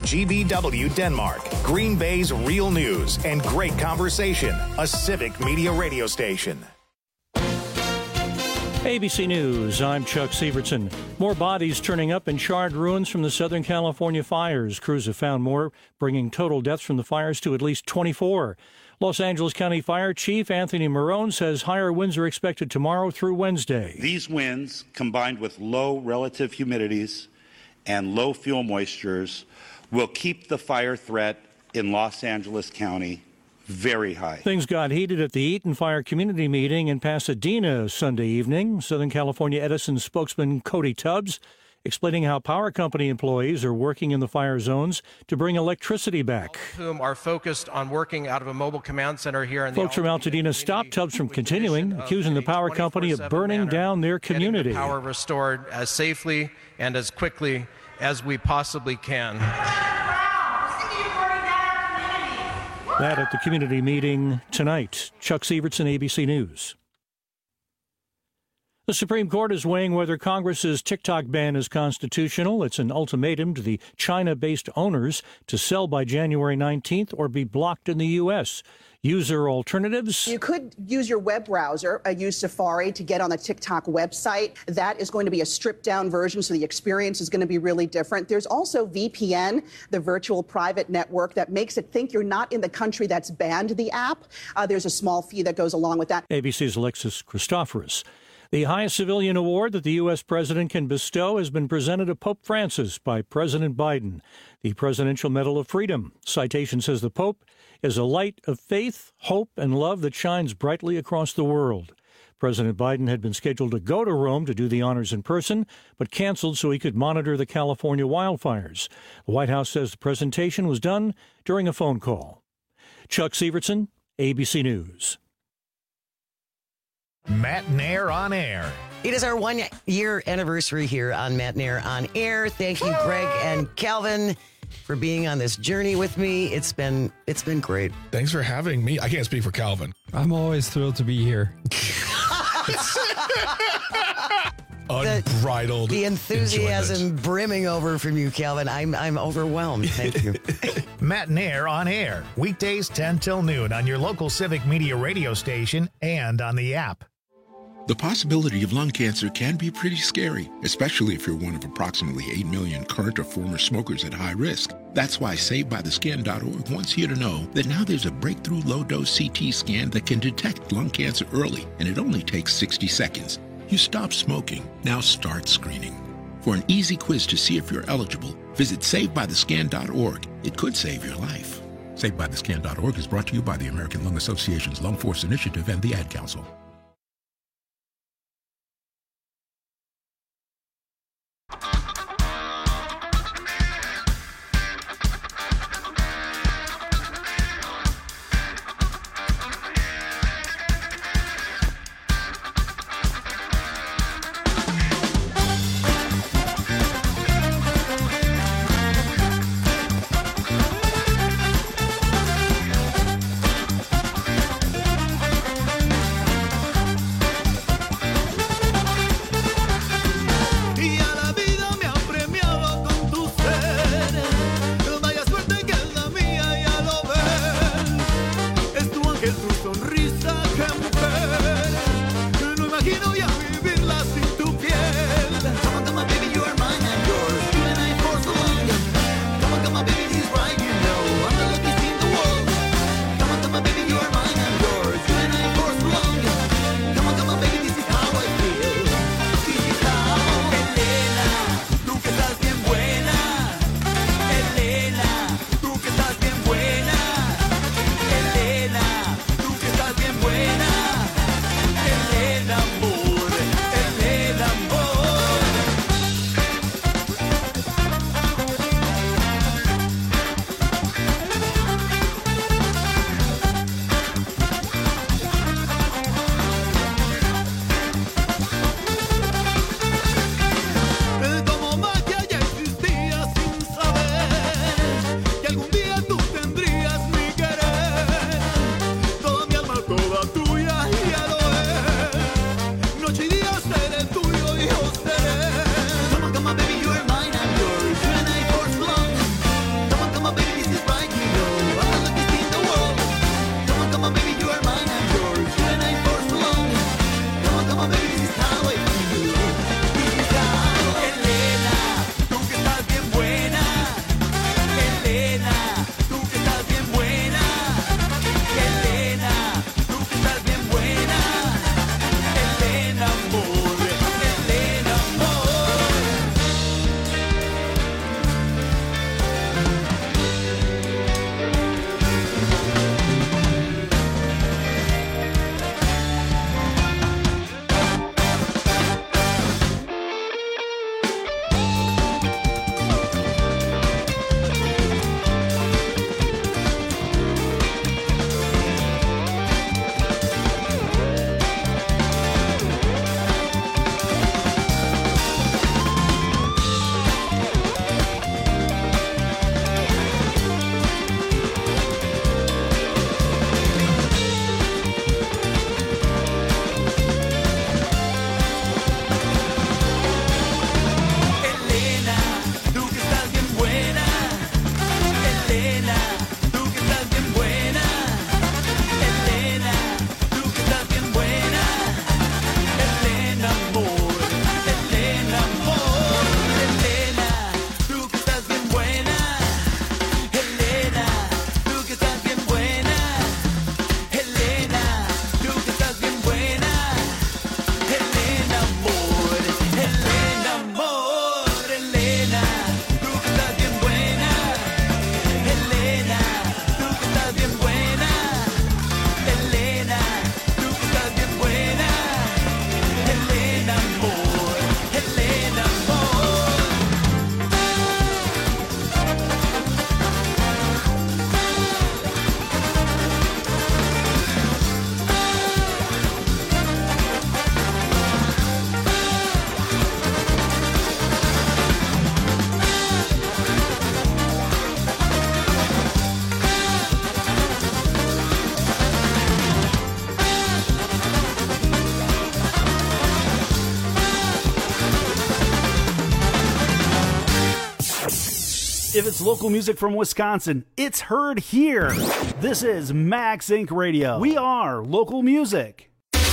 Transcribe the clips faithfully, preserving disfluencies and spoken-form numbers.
G V W Denmark, Green Bay's real news and great conversation, a civic media radio station. A B C News, I'm Chuck Sievertson. More bodies turning up in charred ruins from the Southern California fires. Crews have found more, bringing total deaths from the fires to at least twenty-four. Los Angeles County Fire Chief Anthony Marone says higher winds are expected tomorrow through Wednesday. These winds, combined with low relative humidities and low fuel moistures, will keep the fire threat in Los Angeles County very high. Things got heated at the Eaton Fire Community Meeting in Pasadena Sunday evening. Southern California Edison spokesman Cody Tubbs explaining how power company employees are working in the fire zones to bring electricity back. All of whom are focused on working out of a mobile command center here in the Folks from Altadena stopped Tubbs from continuing, accusing the power company of burning down their community. The power restored as safely and as quickly as we possibly can. That at the community meeting tonight. Chuck Sievertson, A B C News. The Supreme Court is weighing whether Congress's TikTok ban is constitutional. It's an ultimatum to the China-based owners to sell by January nineteenth or be blocked in the U S. User alternatives. You could use your web browser, uh, use Safari to get on the TikTok website. That is going to be a stripped-down version, so the experience is going to be really different. There's also V P N, the virtual private network, that makes it think you're not in the country that's banned the app. Uh, there's a small fee that goes along with that. A B C's Alexis Christoforous. The highest civilian award that the U S president can bestow has been presented to Pope Francis by President Biden, the Presidential Medal of Freedom. Citation says the Pope is a light of faith, hope, and love that shines brightly across the world. President Biden had been scheduled to go to Rome to do the honors in person, but canceled so he could monitor the California wildfires. The White House says the presentation was done during a phone call. Chuck Sievertson, A B C News. Matt Nair on Air. It is our one-year anniversary here on Matt Nair on Air. Thank you, Greg and Calvin, for being on this journey with me. It's been it's been great. Thanks for having me. I can't speak for Calvin. I'm always thrilled to be here. Unbridled. The, the enthusiasm enjoyment. brimming over from you, Calvin. I'm I'm overwhelmed. Thank you. Matt Nair on Air. Weekdays ten till noon on your local Civic Media radio station and on the app. The possibility of lung cancer can be pretty scary, especially if you're one of approximately eight million current or former smokers at high risk. That's why Save By The Skin dot org wants you to know that now there's a breakthrough low-dose C T scan that can detect lung cancer early, and it only takes sixty seconds. You stop smoking, now start screening. For an easy quiz to see if you're eligible, visit Save By The Skin dot org. It could save your life. Save By The Skin dot org is brought to you by the American Lung Association's Lung Force Initiative and the Ad Council. If it's local music from Wisconsin, it's heard here. This is Max Inc Radio. We are local music.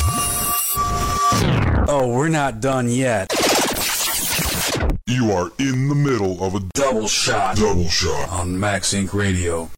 Oh, we're not done yet. You are in the middle of a double shot. Double shot on Max Inc Radio.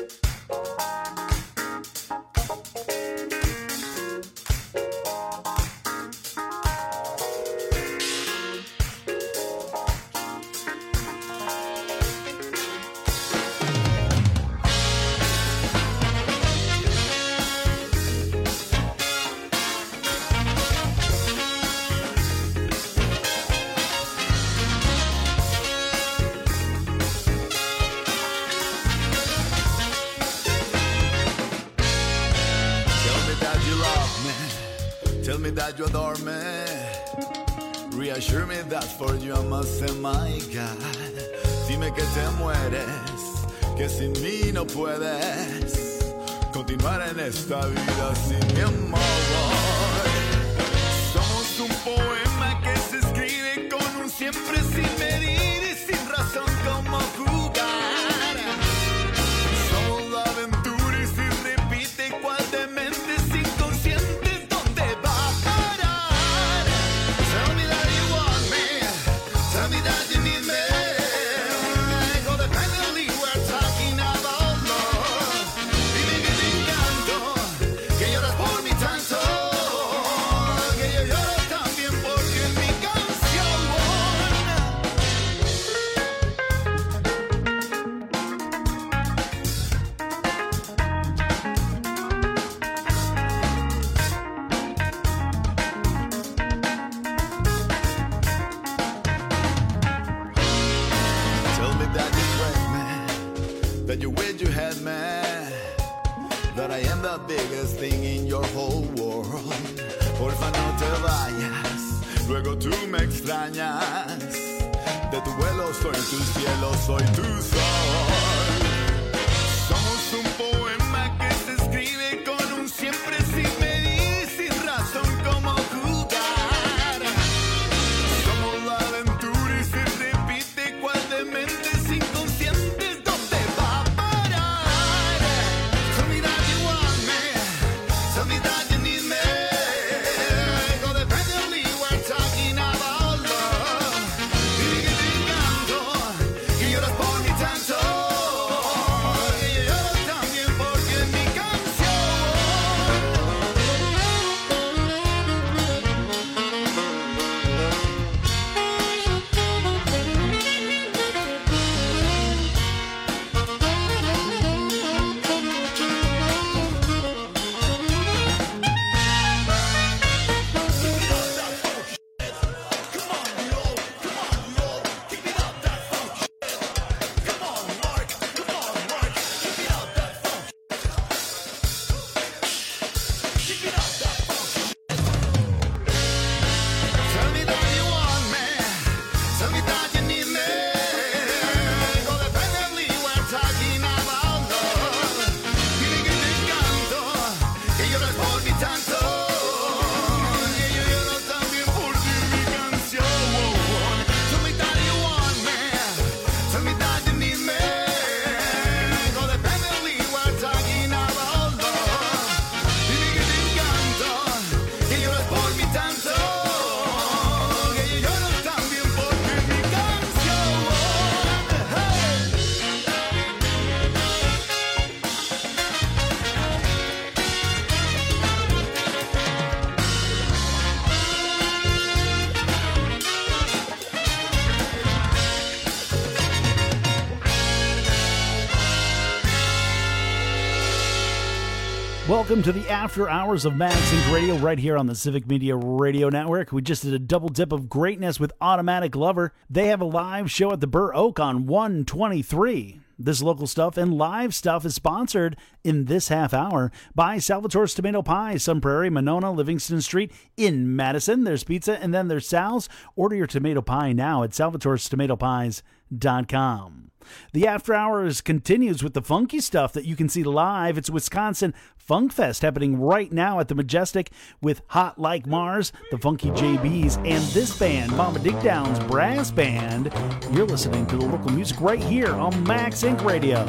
You adore me. Reassure me that for you I must say my God. Dime que te mueres, que sin mí no puedes continuar en esta vida sin mi amor. Somos un poema que se escribe con un siempre sin medir y sin razón como jugar. Somos la aventura y si repite cual de mentes inconscientes. That you wish you had me, that I am the biggest thing in your whole world. Porfa no te vayas, luego tú me extrañas. De tu vuelo soy tu cielo, soy tu sol. Somos un poema que se escribe con un siempre sin medir, sin razón como jugar. Somos la aventura y se repite cual de mentes inconscientes. Welcome to the After Hours of Max Inc Radio right here on the Civic Media Radio Network. We just did a double dip of greatness with Automatic Lover. They have a live show at the Burr Oak on one twenty-three. This local stuff and live stuff is sponsored in this half hour by Salvatore's Tomato Pie, Sun Prairie, Monona, Livingston Street in Madison. There's pizza and then there's Sal's. Order your tomato pie now at salvatores tomato pies dot com. The After Hours continues with the funky stuff that you can see live. It's Wisconsin Funk Fest happening right now at the Majestic with Hot Like Mars, the Funky J Bs, and this band, Mama Digdown's Brass Band. You're listening to the local music right here on Max Inc Radio.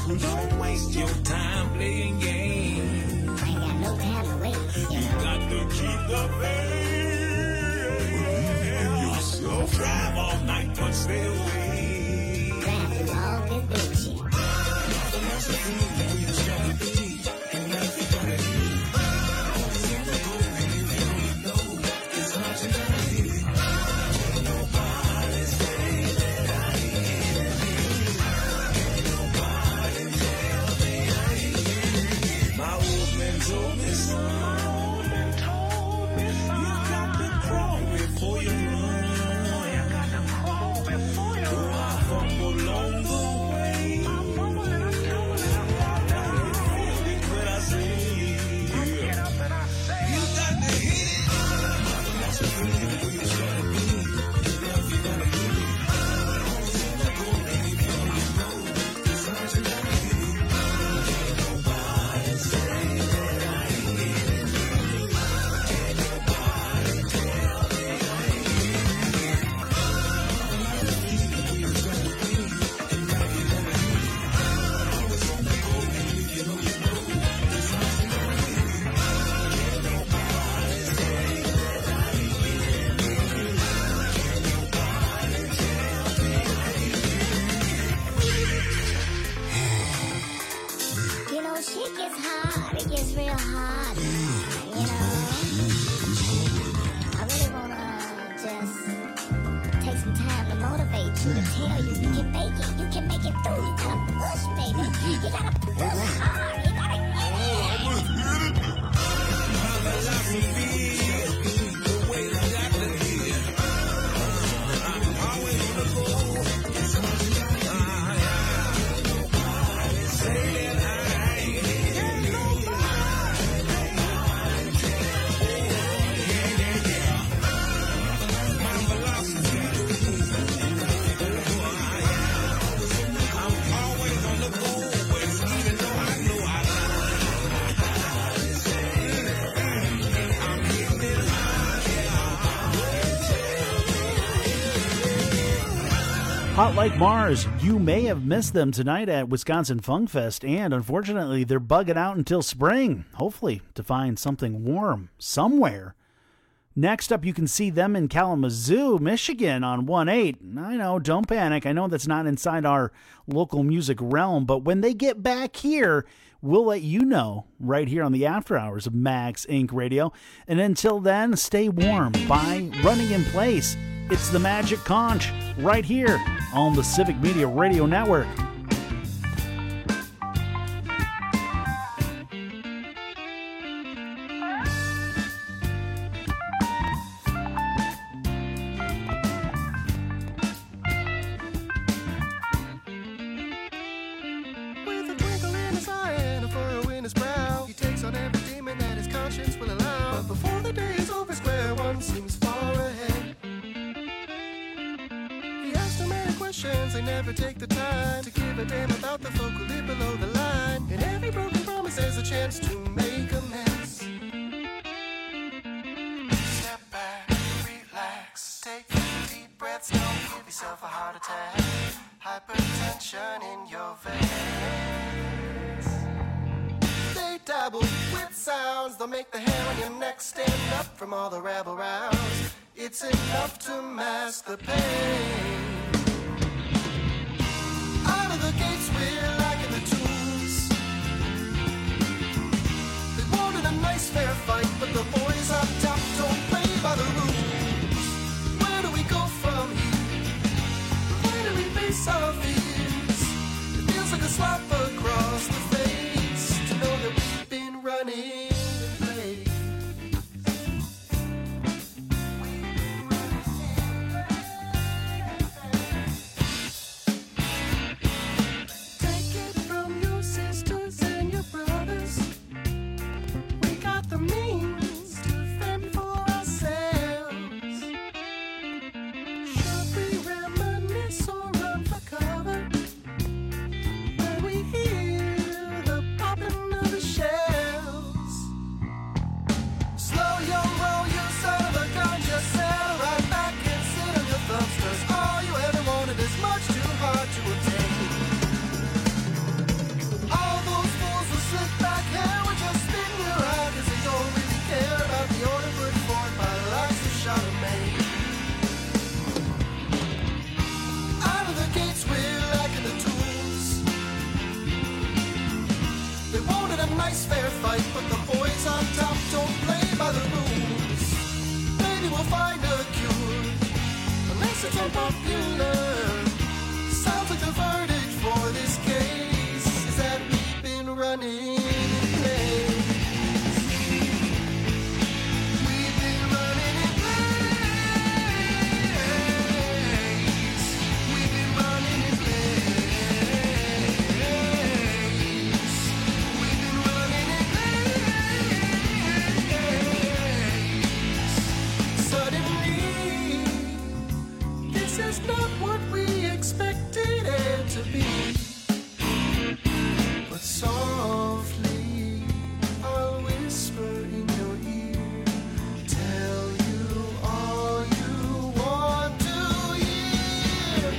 Don't waste your time playing games. I ain't got no time to waste. You got to keep the faith. Believe in yourself. Drive all night, but stay away. Drive through all this bullshit. The master food, we just gotta be. And that's the gonna be. Never go anywhere you know. It's hard to believe. Nobody say that I ain't. Nobody tell me I ain't. My old man told me, son. My old man told me, son. You got to crawl before you run. You got to crawl before you run. I fumble along the way. I'm fumbling, I'm tumbling, I'm falling. You feel it when I say. I get up and I say. You got to hit it. That's the feeling we just gotta be. If you're gonna be. Never go anywhere you know. It's hard to believe. Nobody say that I ain't. Nobody tell me I ain't. We just gotta be. And now you're gonna be. Always on the go, and if you know, you know. It's hard to believe. Nobody say that I ain't. Nobody tell me I ain't. You know, shit gets hard. It gets real hard. You know, I really wanna just take some time to motivate you, to tell you you can make it. You can make it through. You gotta push, baby. You gotta push hard. You gotta get it. Hot Like Mars, you may have missed them tonight at Wisconsin Funk Fest, and unfortunately they're bugging out until spring, hopefully to find something warm somewhere. Next up, you can see them in Kalamazoo, Michigan on one eight. I know, don't panic. I know that's not inside our local music realm, but when they get back here, we'll let you know right here on the After Hours of Max Incorporated. Radio. And until then, stay warm by running in place. It's the Magic Conch right here on the Civic Media Radio Network. With a twinkle in his eye and a furrow in his brow, he takes on every demon that his conscience will allow. But before the day is over, square one seems far ahead. He asks too many questions, they never take the time to give a damn about the folk who live below the line. In every broken promise, there's a chance to make a mess. Step back, relax, take three deep breaths, don't give yourself a heart attack. Hypertension in your veins. They dabble with sounds, they'll make the hair on your neck stand up from all the rabble rouse. It's enough to mask the pain. Out of the gates, we're liking the tunes. They wanted a nice fair fight, but the boys up top don't play by the rules. Where do we go from here? Where do we face our fears? It feels like a slap across the face to know that we've been running in place. Take it from your sisters and your brothers. We got the means to fend for ourselves. Should we reminisce or run for cover? When we hear boys on top don't play by the rules. Maybe we'll find a cure, unless it's unpopular. Sounds like the verdict for this case is that we've been running in place. We've been running in place. We've been running in place. We've been running in place. Suddenly, this is not what we expected it to be. But softly, I'll whisper in your ear, tell you all you want to hear.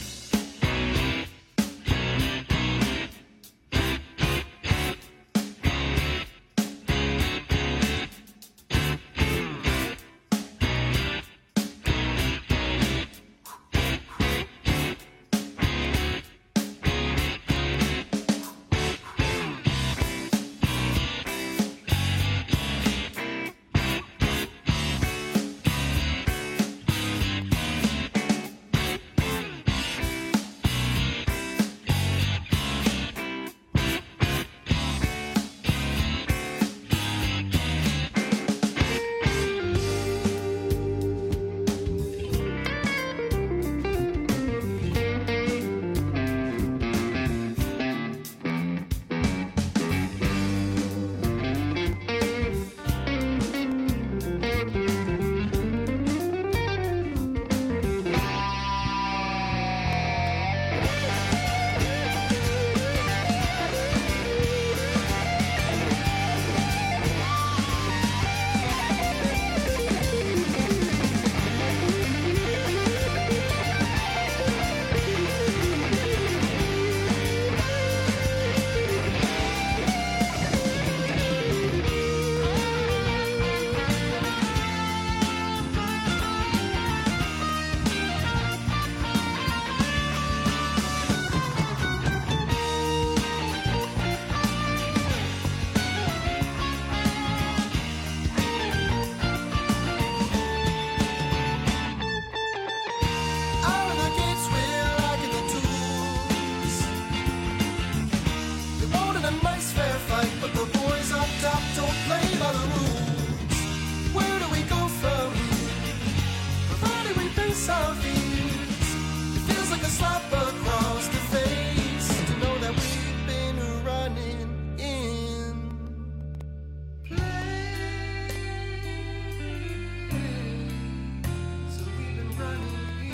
Out of the gates, we're lacking the tools. They wanted a nice fair fight, but the boys on top don't play by the rules. Where do we go from here? Provided we face our fears. It feels like a slap across the face to know that we've been running in place. So we've been running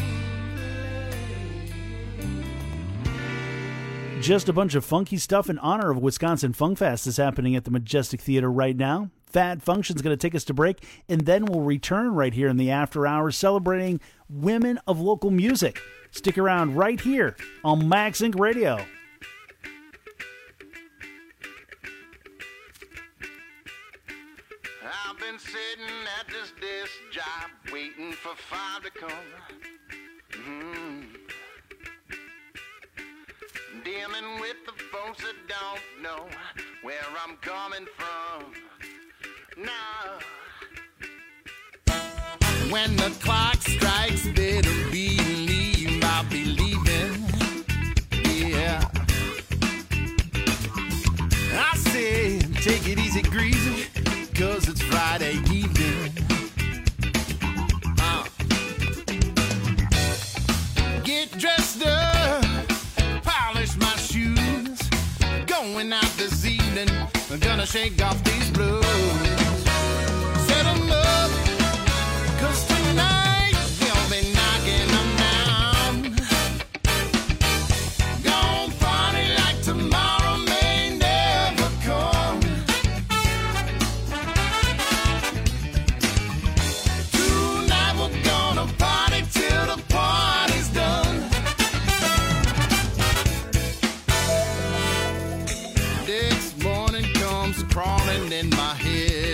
Just a bunch of funky stuff in honor of Wisconsin Funk Fest is happening at the Majestic Theater right now. Fat Function's going to take us to break, and then we'll return right here in the after hours celebrating women of local music. Stick around right here on Max Inc Radio. I've been sitting at this desk job waiting for five to come. Mm. Dealing with the folks that don't know where I'm coming from. Nah. When the clock strikes, better believe I'll be leaving. Yeah. I say, take it easy, greasy, 'cause it's Friday evening. Uh. Get dressed up, polish my shoes. Going out this evening, I'm gonna shake off these blues. Set 'em up, 'cause tonight we'll be knocking 'em down. Gonna party like tomorrow may never come. Tonight we're gonna party till the party's done. Next morning comes crawling in my head.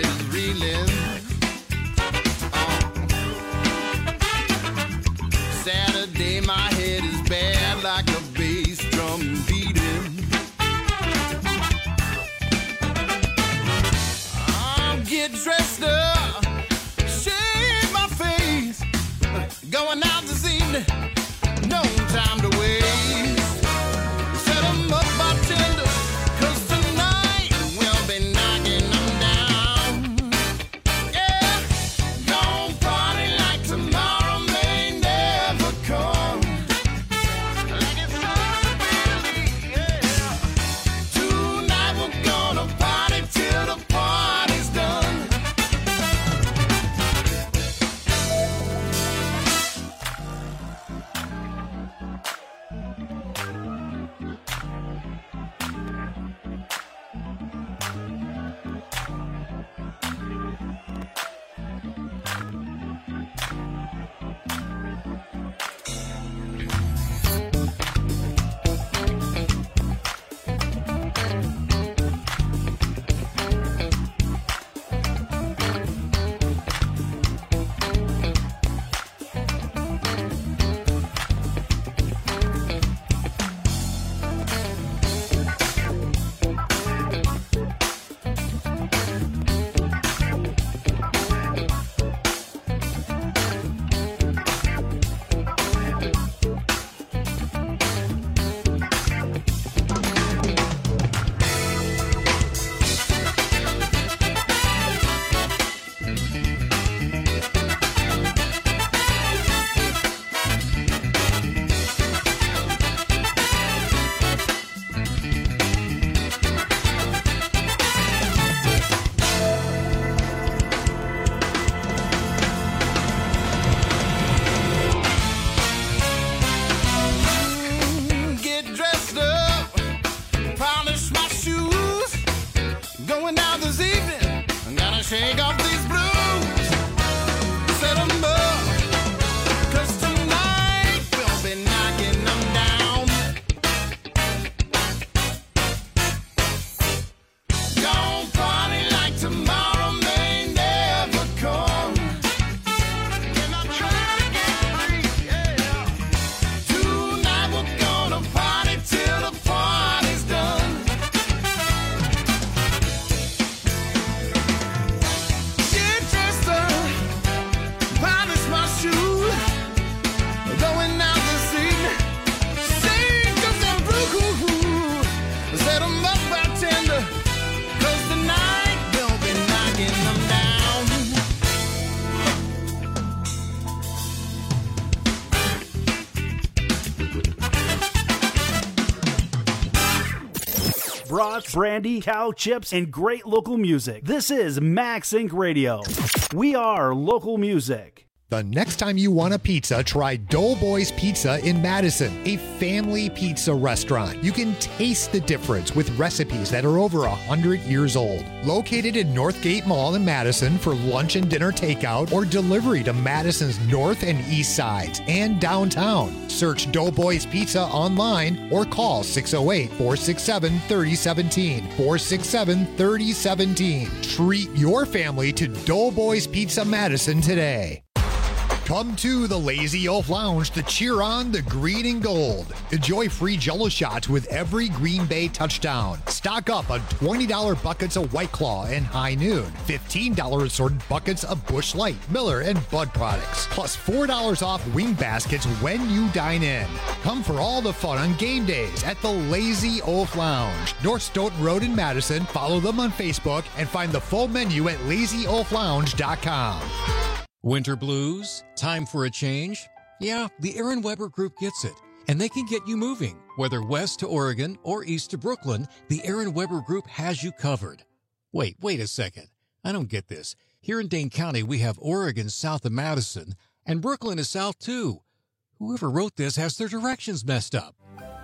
brats, brandy, cow chips, and great local music. This is Max Inc Radio. We are local music. The next time you want a pizza, try Doughboys Pizza in Madison, a family pizza restaurant. You can taste the difference with recipes that are over one hundred years old. Located in Northgate Mall in Madison for lunch and dinner takeout or delivery to Madison's north and east sides and downtown. Search Doughboys Pizza online or call six oh eight, four six seven, three oh one seven, four six seven, three oh one seven. Treat your family to Doughboys Pizza Madison today. Come to the Lazy Oaf Lounge to cheer on the green and gold. Enjoy free Jell-O shots with every Green Bay touchdown. Stock up on twenty dollars buckets of White Claw and High Noon. fifteen dollars assorted buckets of Busch Light, Miller, and Bud products. Plus four dollars off wing baskets when you dine in. Come for all the fun on game days at the Lazy Oaf Lounge. North Stoughton Road in Madison. Follow them on Facebook and find the full menu at lazy oaf lounge dot com. Winter blues? Time for a change? Yeah, the Aaron Weber Group gets it, and they can get you moving. Whether west to Oregon or east to Brooklyn, the Aaron Weber Group has you covered. Wait, wait a second. I don't get this. Here in Dane County, we have Oregon south of Madison, and Brooklyn is south too. Whoever wrote this has their directions messed up.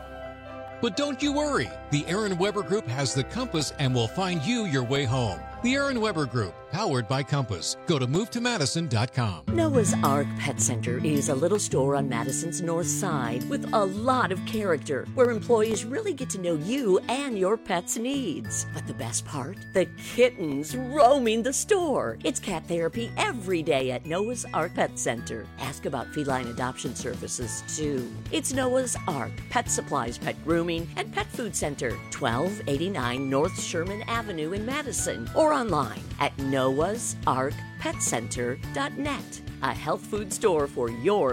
But don't you worry. The Aaron Weber Group has the compass and will find you your way home. The Aaron Weber Group, powered by Compass. Go to move to madison dot com. Noah's Ark Pet Center is a little store on Madison's north side with a lot of character, where employees really get to know you and your pet's needs. But the best part? The kittens roaming the store. It's cat therapy every day at Noah's Ark Pet Center. Ask about feline adoption services, too. It's Noah's Ark Pet Supplies, Pet Grooming, and Pet Food Center, twelve eighty-nine North Sherman Avenue in Madison, or online at noahs ark pet center dot net. A health food store for your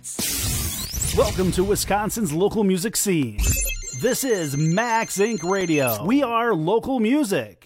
pets. Welcome to Wisconsin's local music scene. This is Max Inc Radio. We are local music.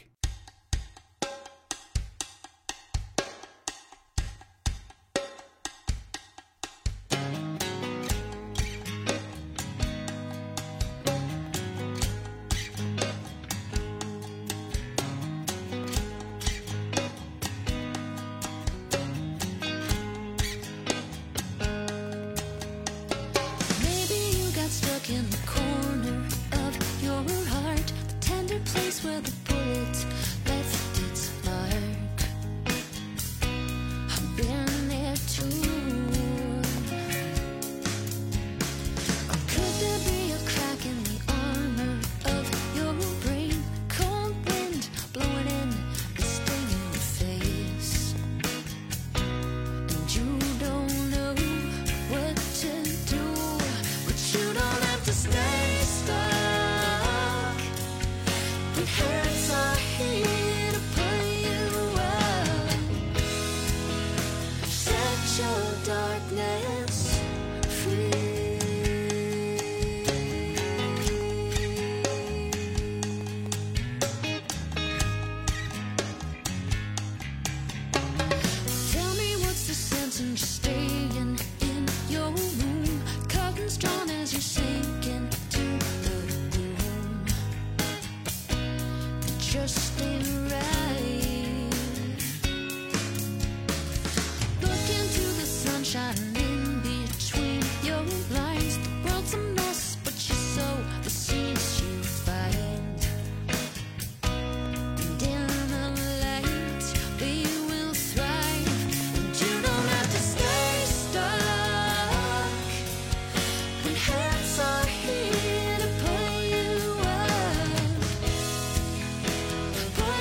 Boy,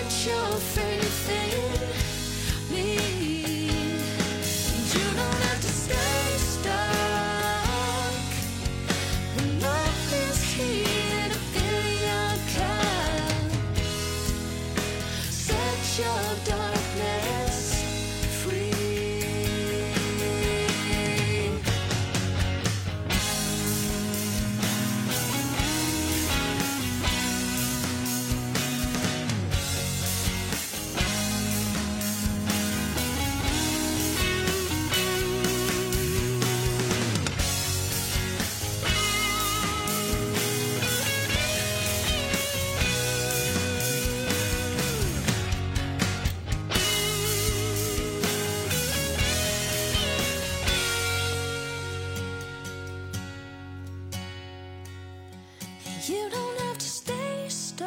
You don't have to stay stuck.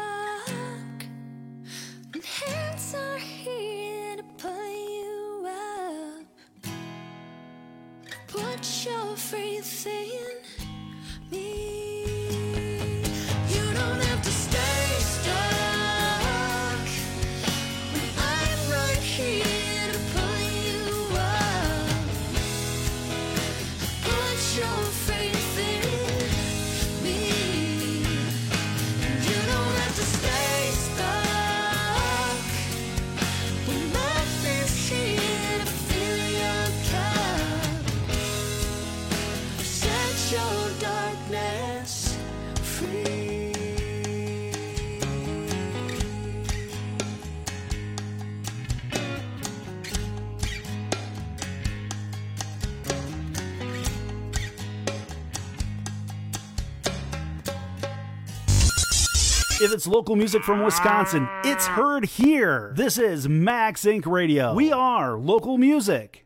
And hands are here to pull you up. Put your faith in me. You don't have to stay stuck. When I'm right here to pull you up. Put your faith in me. You don't have to stay stuck. When life is here to fill your cup. Set your darkness free. If it's local music from Wisconsin, it's heard here. This is Max Inc Radio. We are local music.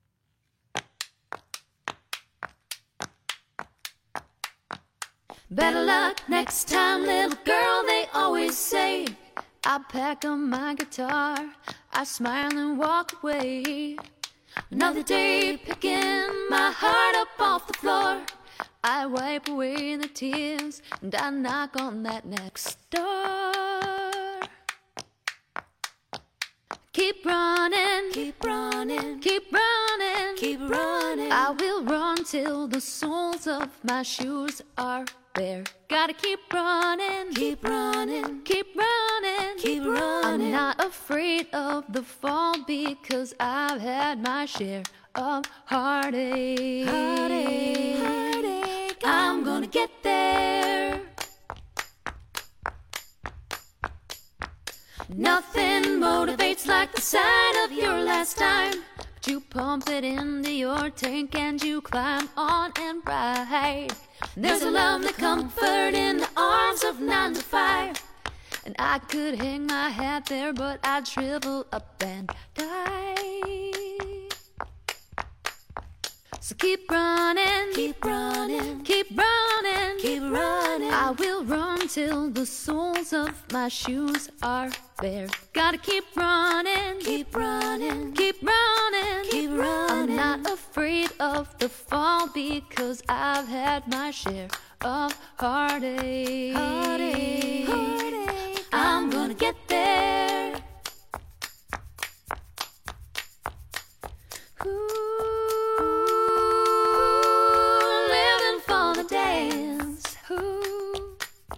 Better luck next time, little girl, they always say. I pack up my guitar, I smile and walk away. Another day picking my heart up off the floor. I wipe away the tears and I knock on that next door. Keep running, keep running, keep running, keep running. I will run till the soles of my shoes are bare. Gotta keep running, keep running, keep running, keep running. I'm not afraid of the fall because I've had my share of heartache. Heartache, heartache. I'm gonna get there. Nothing motivates like the sight of your last time. But you pump it into your tank and you climb on and ride. There's a lovely comfort in the arms of nine to five. And I could hang my hat there, but I'd shrivel up and die. So keep running, keep running, keep running, keep running. I will run till the soles of my shoes are bare. Gotta keep running, keep running, keep running, keep running. I'm not afraid of the fall because I've had my share of heartache. Heartache, heartache. I'm gonna get there. Ooh. Dance. Ooh.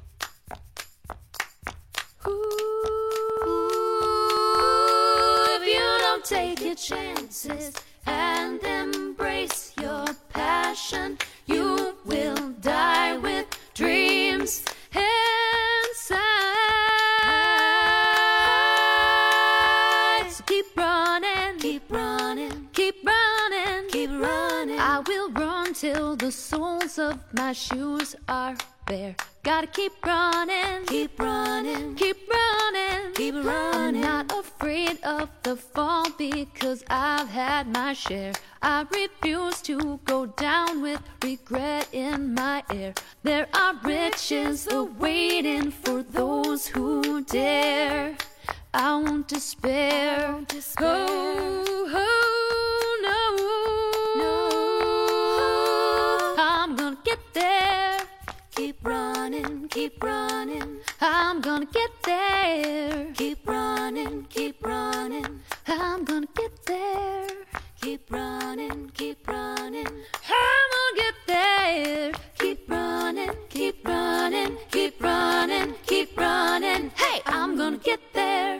Ooh. If you don't take your chances and embrace your passion, you will die with dreams inside. So keep running, keep running, keep running, keep running. I will run till the soles of my shoes are bare. Gotta keep running, keep running, keep running, keep running. I'm not afraid of the fall because I've had my share. I refuse to go down with regret in my air. There are riches awaiting for those who dare. I won't despair. I won't despair. Oh, oh, no. No. I'm gonna get there. Keep running, keep running. I'm gonna get there. Keep running, keep running. I'm gonna get there. Keep running, keep running. I'm gonna get there. Keep running, keep running, keep running, keep running. Hey, I'm gonna get there.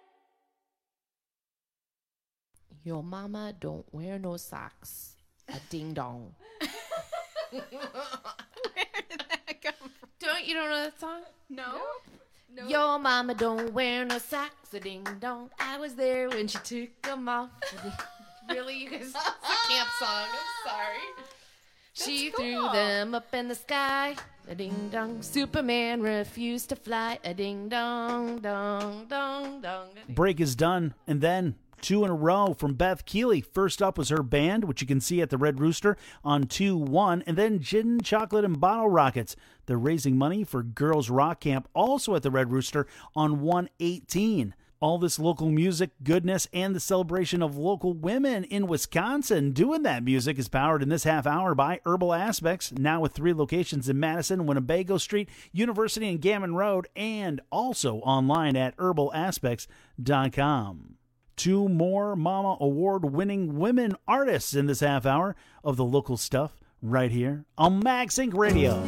Your mama don't wear no socks. A ding dong. Where did that come from? Don't you don't know that song? No. No. Your mama don't wear no socks. A ding dong. I was there when she took them off. Really, you guys? It's a camp song. I'm sorry. She That's threw cool. them up in the sky. A ding dong. Superman refused to fly. A ding dong, dong, dong, dong. Break is done, and then two in a row from Beth Keeley. First up was her band, which you can see at the Red Rooster on two one, and then Gin, Chocolate, and Bottle Rockets. They're raising money for Girls Rock Camp, also at the Red Rooster on one eighteen. All this local music, goodness, and the celebration of local women in Wisconsin doing that music is powered in this half hour by Herbal Aspects, now with three locations in Madison, Winnebago Street, University, and Gammon Road, and also online at herbal aspects dot com. Two more Mama Award-winning women artists in this half hour of the local stuff right here on Max Inc Radio.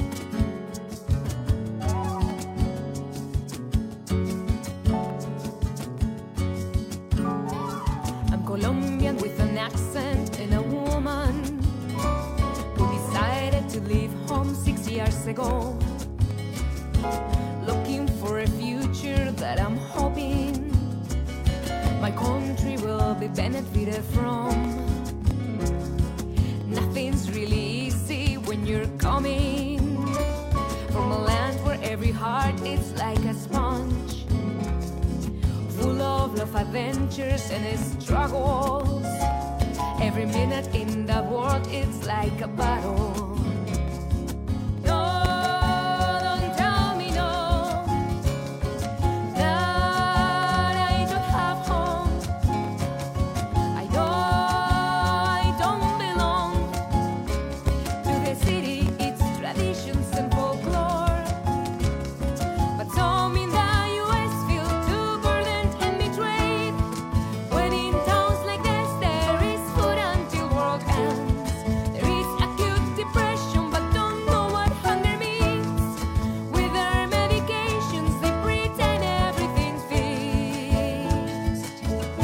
Colombian with an accent and a woman who decided to leave home six years ago, looking for a future that I'm hoping my country will be benefited from. Nothing's really easy when you're coming from a land where every heart is like a sponge, full of love, adventures, and struggles. Every minute in the world is like a battle. No, don't tell me no, that I don't have home. I know I don't belong to the city, its traditions and folklore. But some in the U S feel too burdened and betrayed when in towns like this there is food until world ends. There is acute depression but don't know what hunger means. With their medications they pretend everything's fixed.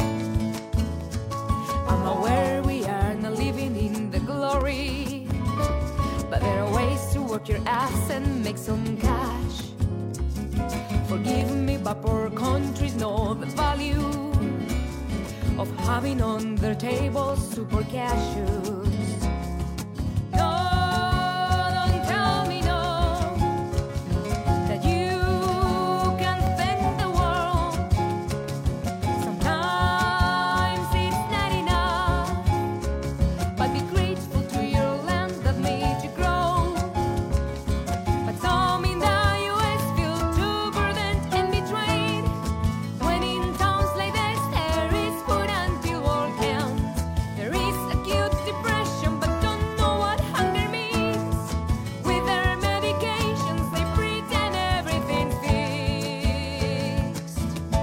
I'm aware we are not living in the glory, but there are ways to work your ass and make some cash. Forgive me, but poor countries know the value of having on their tables super cashews. No, don't tell me no, that you can fend the world. Sometimes it's not enough, but be grateful to your land that made you grow. But some in the U S feel too burdened and betrayed when in towns like this there is food until world ends. There is acute depression but don't know what hunger means. With their medications they pretend everything's fixed.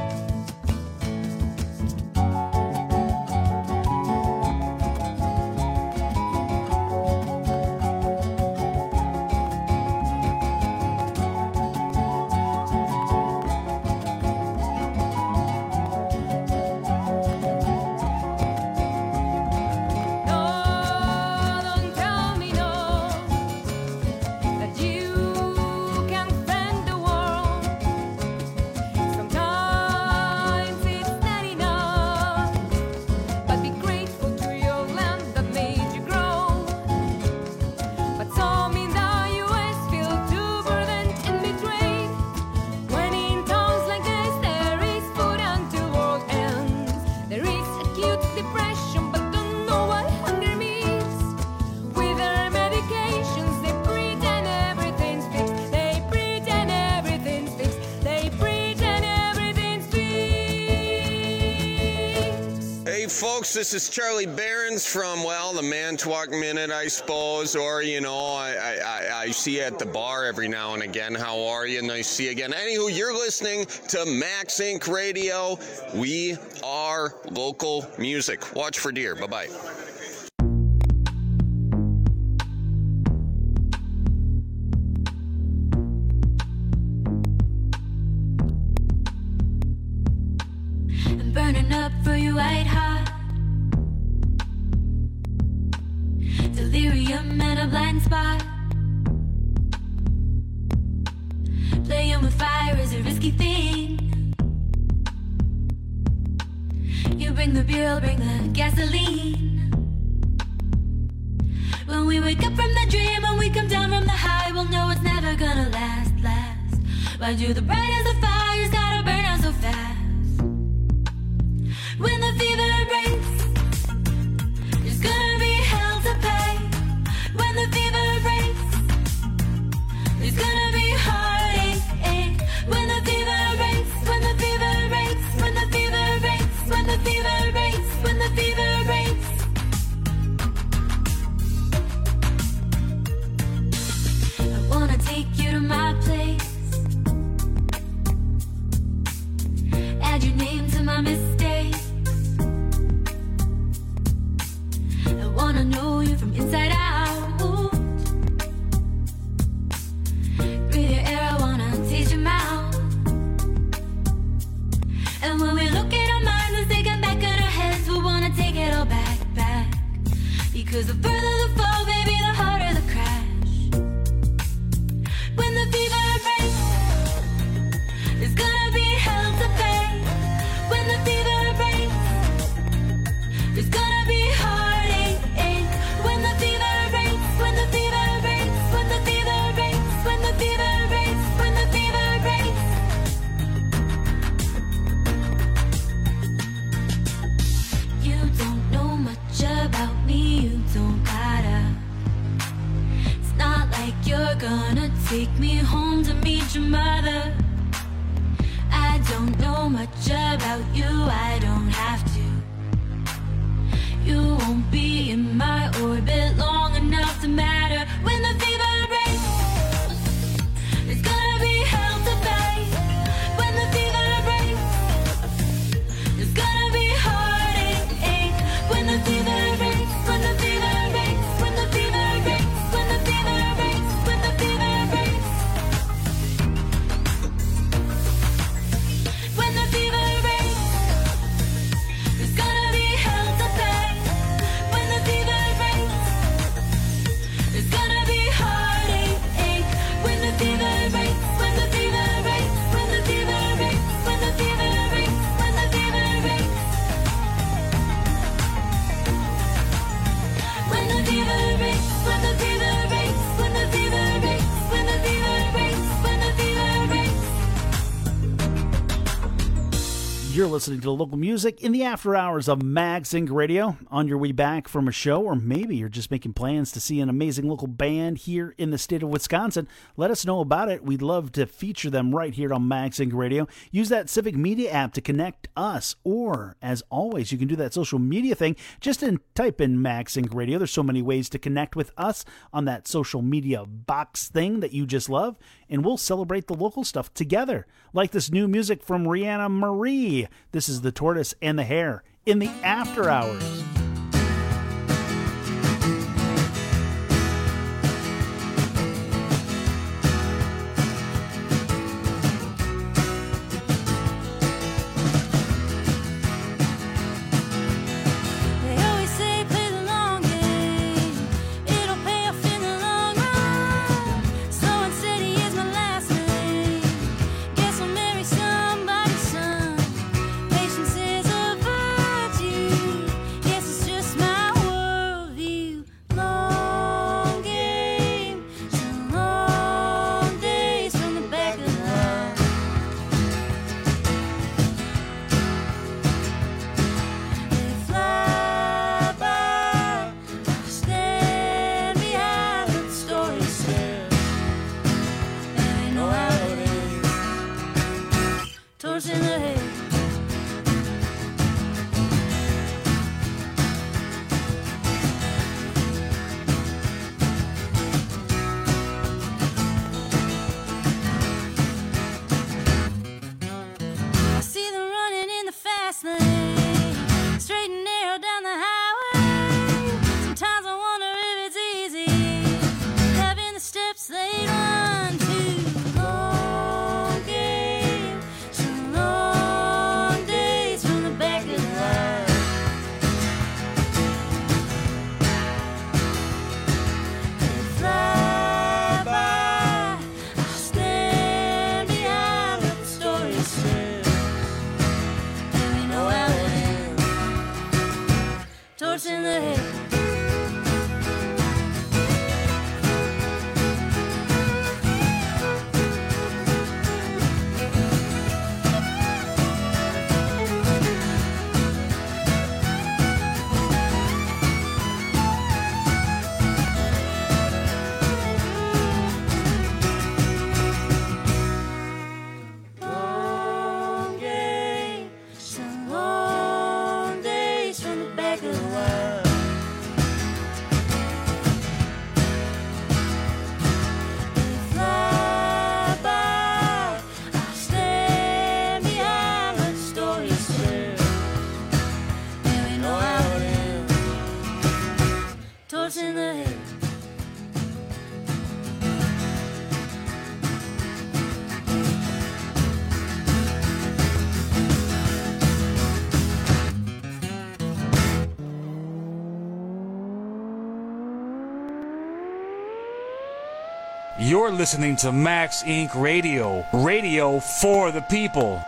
No, don't tell me no, that you can fend the world. Sometimes it's not enough, but be grateful to your land that made you grow. But some in the U S feel too burdened and betrayed when in towns like this there is food until world ends. There is acute depression but don't know what hunger means. With their medications they pretend everything's fixed. They pretend everything's fixed. They pretend everything's fixed. Hey folks, this is Charlie Behrens from, well, the Manitowoc Minute, I suppose, or, you know, I, I, I- I see you at the bar every now and again. How are you? Nice to see you again. Anywho, you're listening to Max Inc Radio. We are local music. Watch for deer. Bye-bye. I'm burning up for you white hot. Delirium and a blind spot. Playing with fire is a risky thing. You bring the beer, I'll bring the gasoline. When we wake up from the dream, when we come down from the high, we'll know it's never gonna last, last. Mind you, the bright as a fire's gotta burn out so fast. When the fever It's gonna be heartache when the fever breaks, when the fever breaks, when the fever breaks, when the fever breaks, when the fever breaks. I wanna take you to my place, add your name to my mistakes. I wanna know you from inside out. Breathe your air, I wanna taste your mouth. And when we look at our minds and take it back in our heads, we wanna take it all back, back. Because the further the fall, baby, the harder the crash. When the fever breaks, there's gonna be hell to pay. When the fever breaks, there's gonna be heartache. When the fever breaks, when the fever breaks, when the fever breaks, when the fever breaks, when the fever breaks. You don't know much about me, you don't gotta. It's not like you're gonna take me home to meet your mother. I don't know much about you, I don't have to. You won't be in my orbit long enough to matter. When the fever breaks, it's gonna be hell to pay. When the fever breaks, it's gonna be heartache. When the fever breaks, when the fever breaks, when the fever breaks, when the fever breaks, when the fever breaks. When the fever breaks, it's gonna be hell to pay. When the fever breaks, it's gonna be heartache. When the fever breaks, when the fever breaks, when the fever breaks, when the fever breaks, when the fever breaks. When the fever breaks, when the fever breaks, when the fever breaks, when the fever breaks, when the fever breaks. You're listening to local music in the after hours of MagSync Radio. On your way back from a show, or maybe you're just making plans to see an amazing local band here in the state of Wisconsin, let us know about it. We'd love to feature them right here on MagSync Radio. Use that Civic Media app to connect us, or as always, you can do that social media thing. Just in, type in MagSync Radio. There's so many ways to connect with us on that social media box thing that you just love, and we'll celebrate the local stuff together. Like this new music from Rihanna Marie. This is The Tortoise and the Hare in the after hours. They always say play the long game. It'll pay off in the long run. Slow and steady is my last name. Guess I'll marry somebody's son. Patience is a virtue. Yes, You're listening to Max Incorporated. Radio. Radio for the people.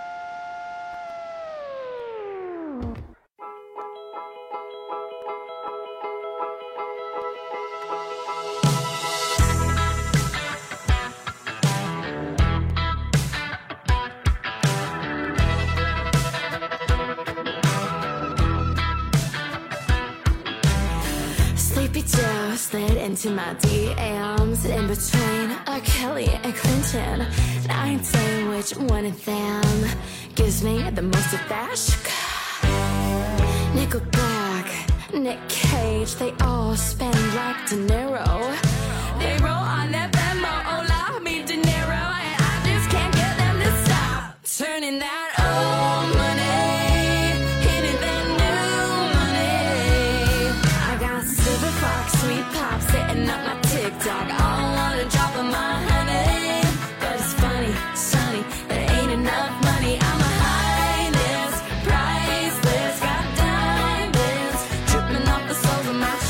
Sleepy Joe slid into my D Ms in between R. Kelly and Clinton. And I ain't saying which one of them gives me the most of that sugar. Nickelback, Nick Cage, they all spend like De Niro. They roll on that Venmo, hola, mi dinero, and I just can't get them to stop turning that old money into that new money. I got silver fox, sweet pop sitting up my TikTok. I don't wanna drop on my honey, but it's funny, sunny, there ain't enough money. I'm a highness, priceless, got diamonds dripping off the soles of my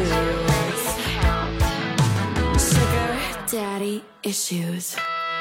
shoes. Sugar daddy issues.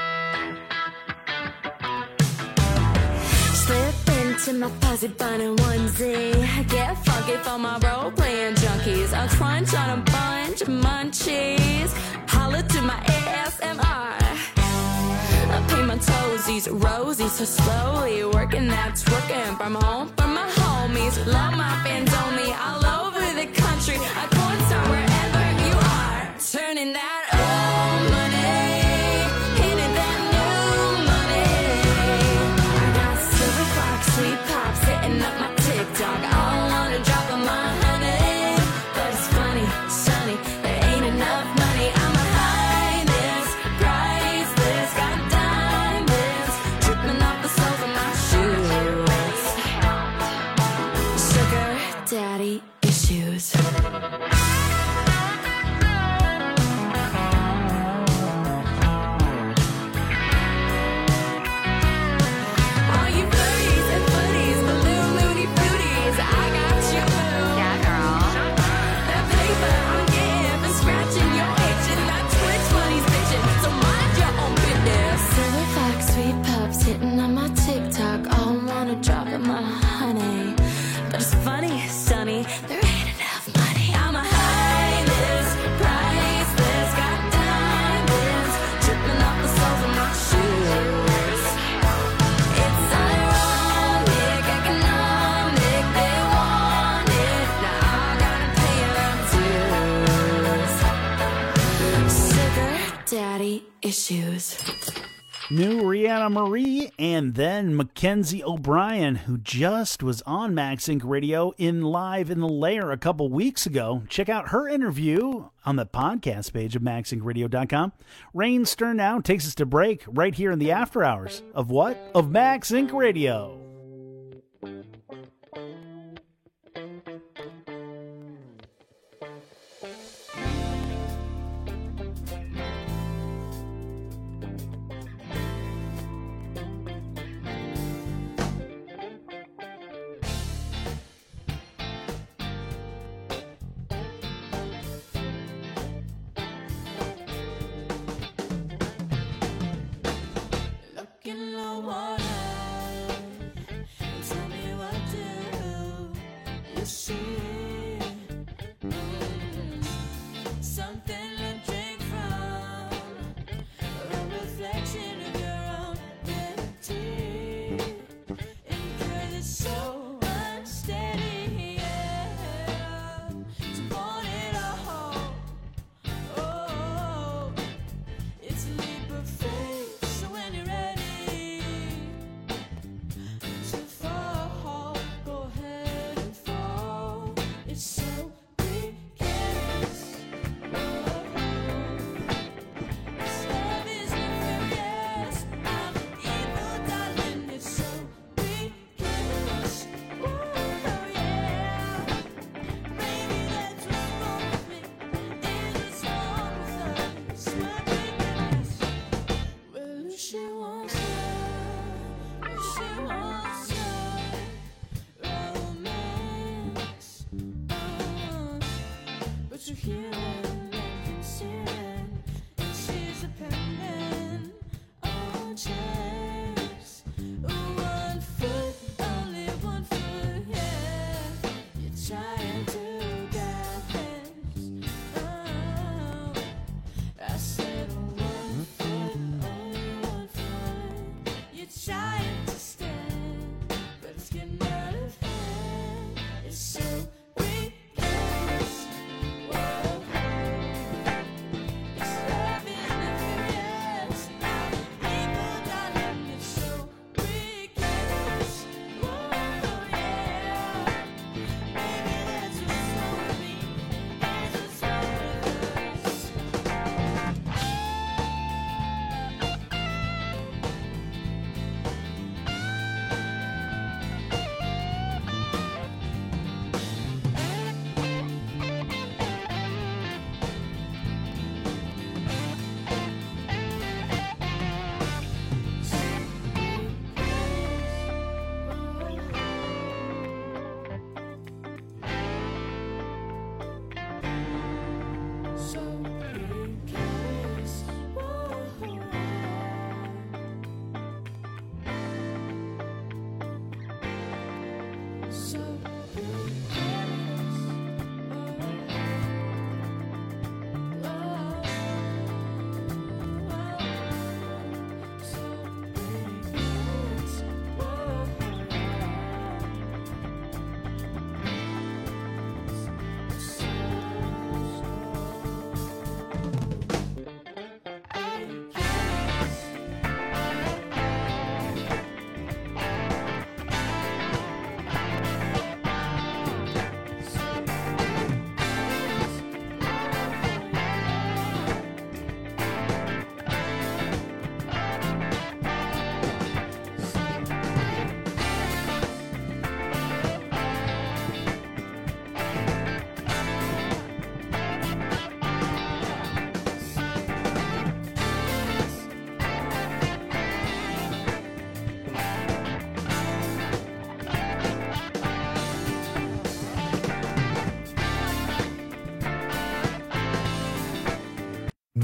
Slip into my fuzzy bunny onesie. Get funky for my role-playing junkies. I'll crunch on a bunch of munchies. Holla to my A S M R. I paint my toesies rosy so slowly. Working that's working from home for my homies. Love my fans only all over the country. I porn star wherever you are. Turning that old money into that new money. I got silver fox, sweet pop sitting up my TikTok. I don't wanna drop on my honey, but it's funny, sunny, there ain't enough money. I'm a highness, priceless, got diamonds dripping off the soles of my shoes. Sugar daddy issues. All you footies and footies, the little loony fruities, I got you, boo. Yeah, girl. That paper I'm getting for scratching your itch, and that Twitch money's bitching, so mind your own business. Silver fox, sweet pups hitting on my TikTok. All wanna drop in my honey, but it's funny, sunny, there ain't enough money. I'm a highness, priceless, got diamonds dripping off the soles of my shoes. It's ironic, economic, they want it. Now I gotta pay their dues. Sugar daddy issues. New Rihanna Marie, and then Mackenzie O'Brien, who just was on Max Inc Radio in Live in the Lair a couple weeks ago. Check out her interview on the podcast page of max inc radio dot com. Rain Stern now takes us to break right here in the after hours of what? Of Max Inc Radio. Look in the water and tell me what do you see? Mm, something to drink from, a reflection of your own beauty. And 'cause it's so unsteady, yeah, to want it all. Oh, it's a leap of faith. So when you're ready to fall, go ahead and fall. It's so precarious. Oh, this love is unforgettable.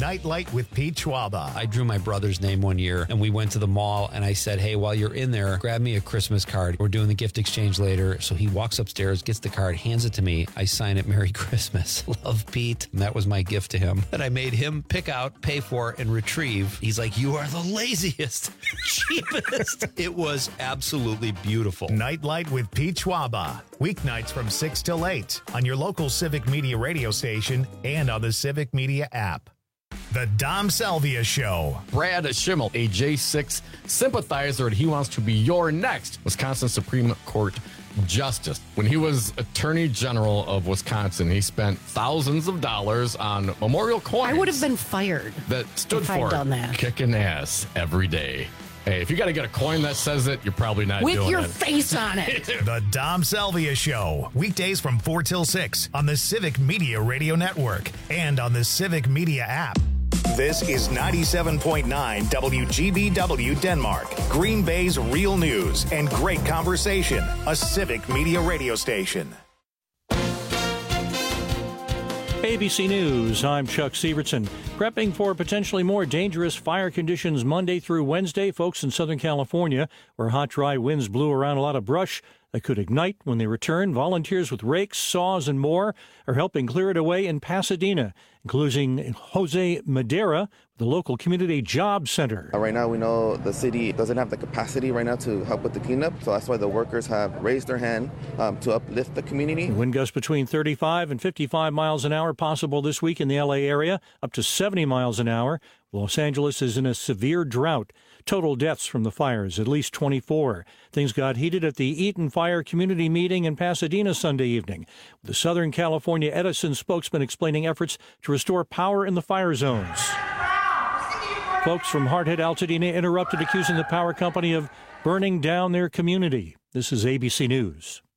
Nightlight with Pete Schwaba. I drew my brother's name one year, and we went to the mall, and I said, hey, while you're in there, grab me a Christmas card. We're doing the gift exchange later. So he walks upstairs, gets the card, hands it to me. I sign it, Merry Christmas. Love, Pete. And that was my gift to him that I made him pick out, pay for, and retrieve. He's like, you are the laziest, cheapest. It was absolutely beautiful. Nightlight with Pete Schwaba. Weeknights from six till eight on your local Civic Media radio station and on the Civic Media app. The Dom Salvia Show. Brad Schimmel, a J six sympathizer, and he wants to be your next Wisconsin Supreme Court Justice. When he was Attorney General of Wisconsin, he spent thousands of dollars on memorial coins. I would have been fired that stood if for I'd done that. kicking ass every day. Hey, if you got to get a coin that says it, you're probably not With doing it. your face on it. The Dom Salvia Show. Weekdays from four till six on the Civic Media Radio Network and on the Civic Media app. This is ninety-seven point nine W G B W Denmark, Green Bay's real news and great conversation. A Civic Media radio station. A B C News, I'm Chuck Sievertson. Prepping for potentially more dangerous fire conditions Monday through Wednesday, folks in Southern California, where hot, dry winds blew around a lot of brush that could ignite when they return. Volunteers with rakes, saws, and more are helping clear it away in Pasadena, including Jose Madera, the local community job center. Uh, Right now, we know the city doesn't have the capacity right now to help with the cleanup, so that's why the workers have raised their hand um, to uplift the community. Wind gusts between thirty-five and fifty-five miles an hour possible this week in the L A area, up to seventy miles an hour. Los Angeles is in a severe drought. Total deaths from the fires, at least twenty-four. Things got heated at the Eaton Fire Community Meeting in Pasadena Sunday evening. The Southern California Edison spokesman explaining efforts to restore power in the fire zones. Folks from Hardhead Altadena interrupted, accusing the power company of burning down their community. This is A B C News.